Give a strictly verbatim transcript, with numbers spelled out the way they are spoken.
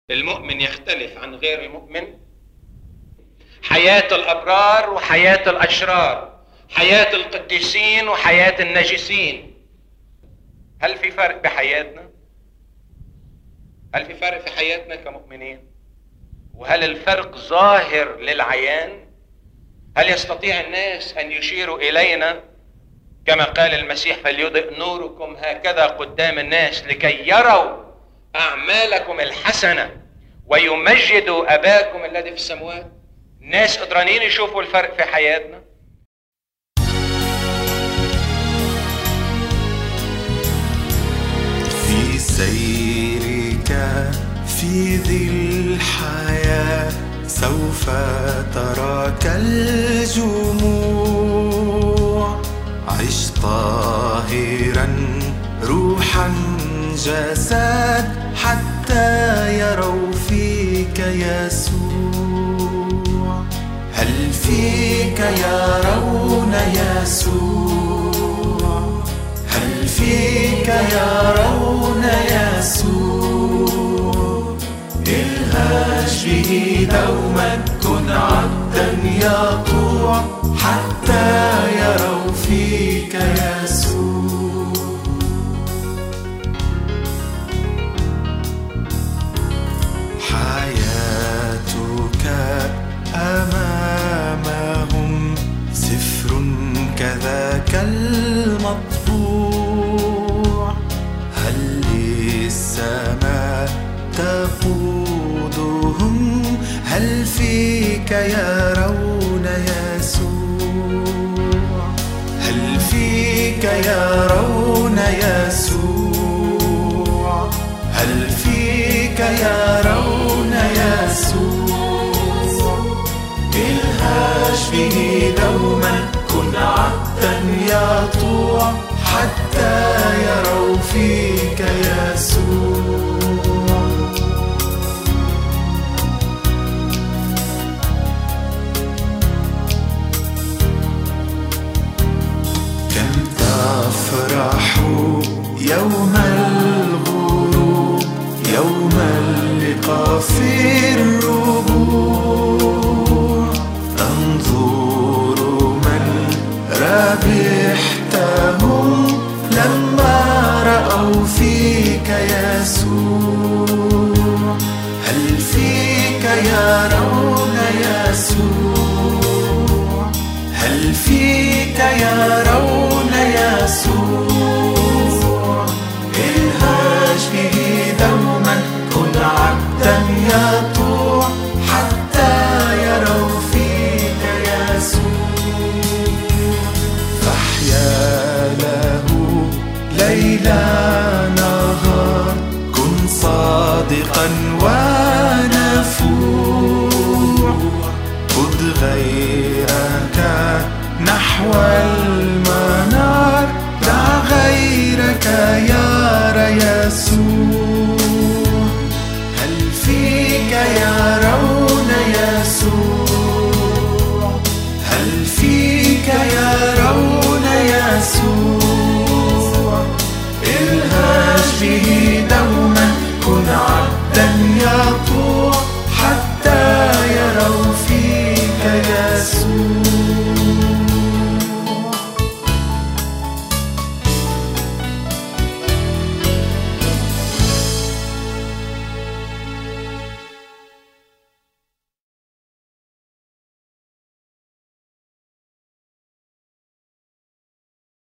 المؤمن يختلف عن غير المؤمن. حياة الأبرار وحياة الأشرار، حياة القديسين وحياة النجسين. هل في فرق بحياتنا؟ هل في فرق في حياتنا كمؤمنين؟ وهل الفرق ظاهر للعيان؟ هل يستطيع الناس أن يشيروا إلينا كما قال المسيح فليضئ نوركم هكذا قدام الناس لكي يروا أعمالكم الحسنة ويمجدوا أباكم الذي في السماوات؟ الناس قدرانين يشوفوا الفرق في حياتنا؟ في سيرك في ذي الحياة سوف تراك الجموع. عش طاهرا روحا جسد حتى يروا فيك يسوع. هل فيك يرون يسوع؟ هل فيك يرون يسوع؟ الهج به دوما كن عبدا يطوع حتى يروا فيك يسوع. حياتك أمامهم سفر كذاك المطبوع. هل للسماء تقودهم؟ هل فيك يرون يسوع؟ هل فيك يرون يسوع؟ هل فيك يرون يسوع؟ الهج به دوما كن عبدا يطوع حتى يروا فيك يسوع. كم تفرح يوم الغروب، يوم اللقاء في الربوع. تنظر من ربحتهم لما رأوا فيك يسوع. هل فيك يرون يسوع؟ هل فيك يرون يسوع؟ الهج به دوما كن عبدا يطوع حتى يروا فيك يسوع. فاحيا له ليلا نهار، كن صادقا ونفوع. خذ غيرك نحو المنار، دع غيرك يرى يسوع.